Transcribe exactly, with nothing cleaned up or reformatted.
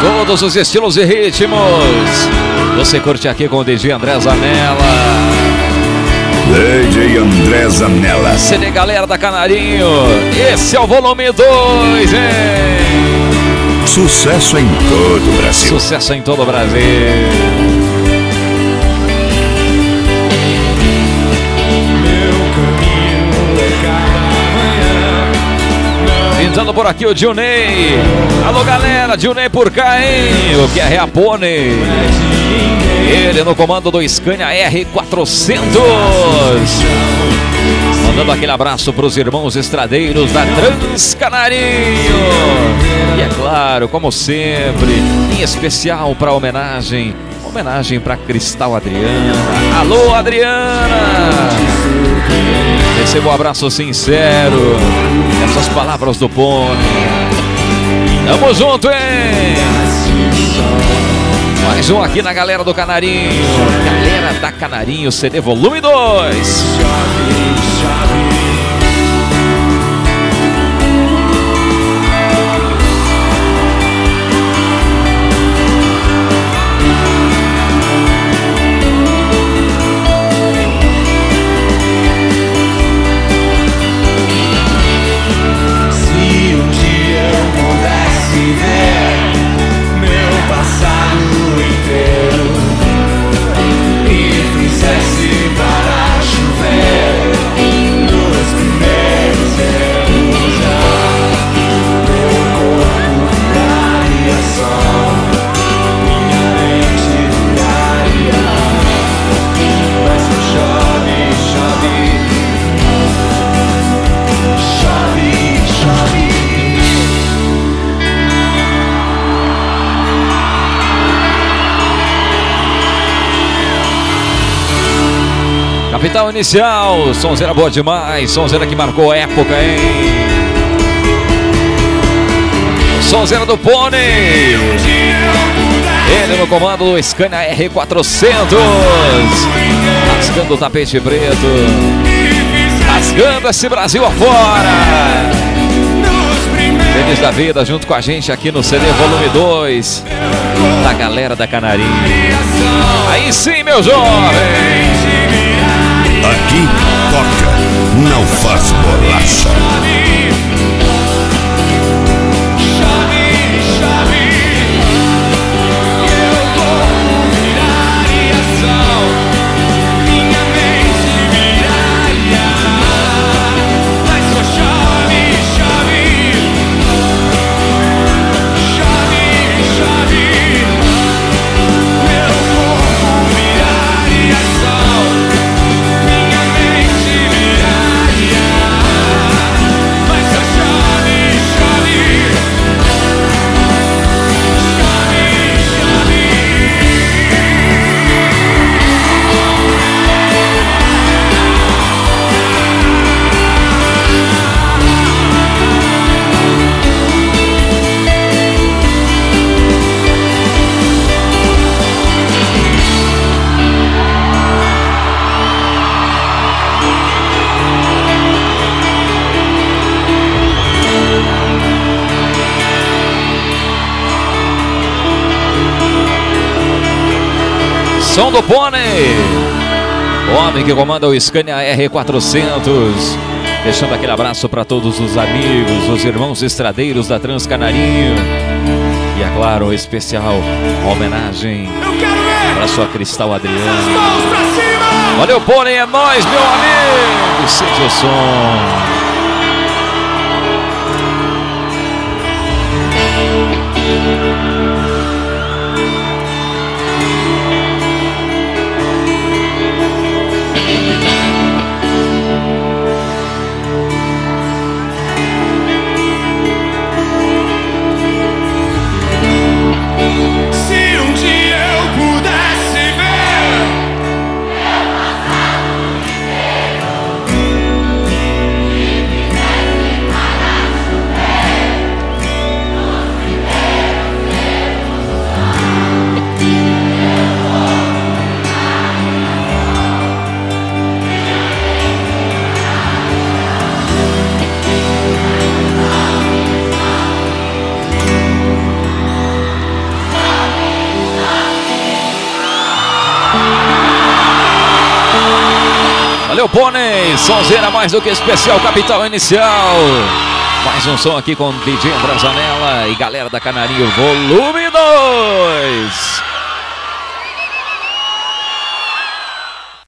Todos os estilos e ritmos você curte aqui com o D J André Zanella. D J André Zanella. C D Galera da Canarinho. Esse é o volume dois, hein? Sucesso em todo o Brasil. Sucesso em todo o Brasil. Pintando por aqui o Dilney. Alô galera, Dilney por cá, hein? O que é Reapone? Ele no comando do Scania R quatrocentos. Mandando aquele abraço para os irmãos estradeiros da Transcanarinho. E é claro, como sempre, em especial para homenagem, homenagem para Cristal Adriana. Alô Adriana! Recebo um abraço sincero. Essas palavras do Pony. Tamo junto, hein? Mais um aqui na galera do Canarinho. Galera da Canarinho, C D volume dois. Capital inicial, sonzeira boa demais, sonzeira que marcou época, hein? Sonzeira do Pony. Ele no comando do Scania R quatrocentos. Rasgando o tapete preto. Rasgando esse Brasil afora. Feliz da vida junto com a gente aqui no C D volume dois. Da galera da Canarinho. Aí sim, meu jovem. Aqui toca, não faz bolacha. Som do Pony. O homem que comanda o Scania R quatrocentos. Deixando aquele abraço para todos os amigos, os irmãos estradeiros da Transcanarinho. E é claro, especial homenagem para sua Cristal Adriana. Valeu, Pony, é nóis, meu amigo. Sente o som. meu pônei. Sonzeira mais do que especial, Capital Inicial. Mais um som aqui com D J André Zanella e galera da Canarinho, volume dois.